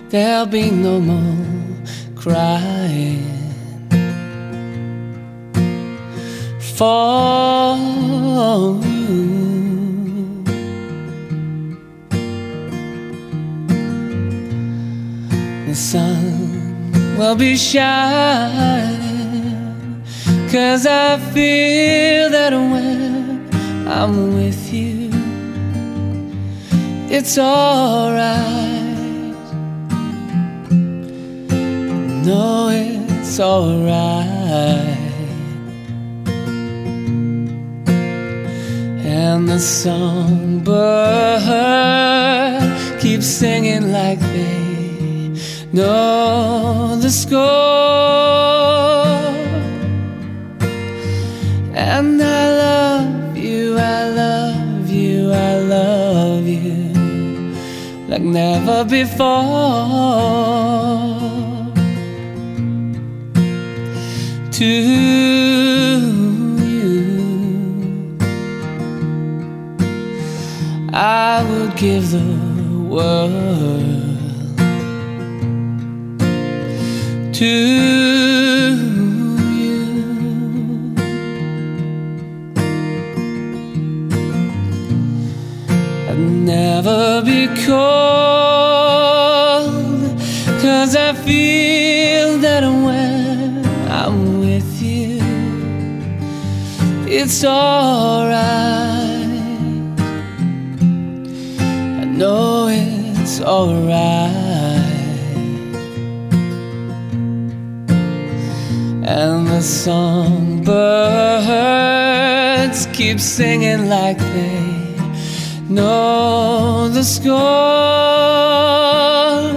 there'll be no more crying. For you, the sun will be shining, 'cause I feel that when I'm with you, it's alright. No, it's alright. And the songbird keeps singing like they know the score. And I love you, I love you, I love you like never before. To I would give the world. To you, I'd never be cold, 'cause I feel that when I'm with you, it's alright. No, it's alright. And the songbirds keep singing like they know the score.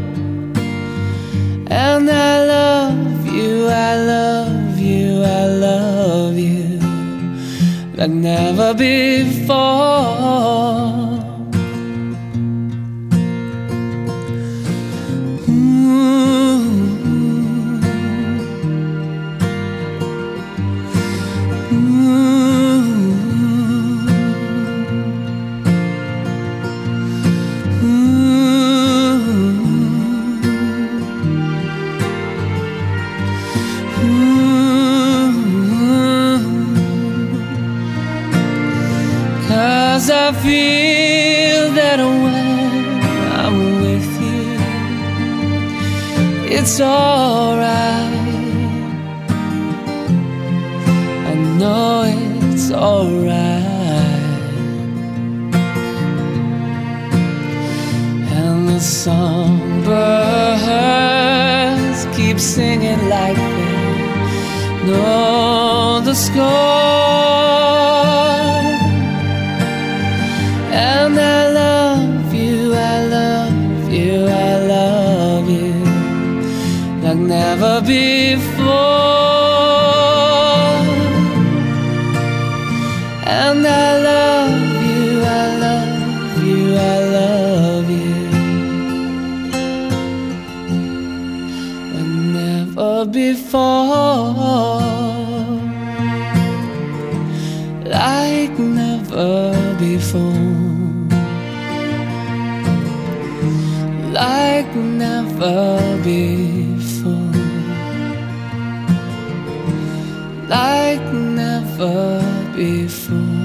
And I love you, I love you, I love you like never before. Cause I feel that when I'm with you, it's alright. I know it's alright. And the songbirds keep singing like they know the score. And I love you, I love you, I love you like never before. And I love you, I love you, I love you like never before. Like never before. Like never before. Like never before.